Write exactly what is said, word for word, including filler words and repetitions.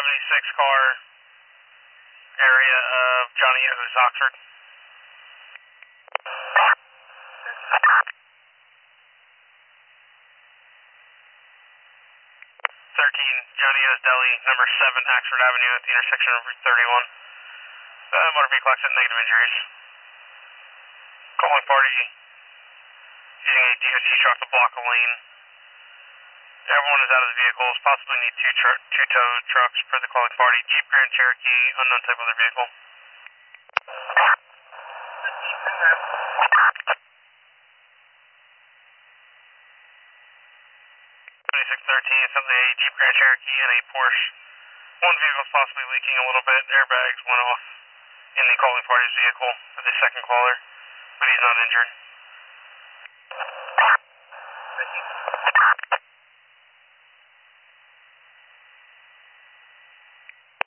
seventy-six car area of Johnny Yahoo's Oxford. thirteen, Johnny O's Deli, number seven, Oxford Avenue at the intersection of Route thirty-one. Uh, motor vehicle accident, negative injuries. Calling party using a D O T truck to block a lane. Everyone is out of the vehicles, possibly need two, tr two tow trucks per the calling party. Jeep Grand Cherokee, unknown type of other vehicle. twenty-six thirteen, something a Jeep Grand Cherokee and a Porsche. One vehicle is possibly leaking a little bit. Airbags went off in the calling party's vehicle for the second caller, but he's not injured.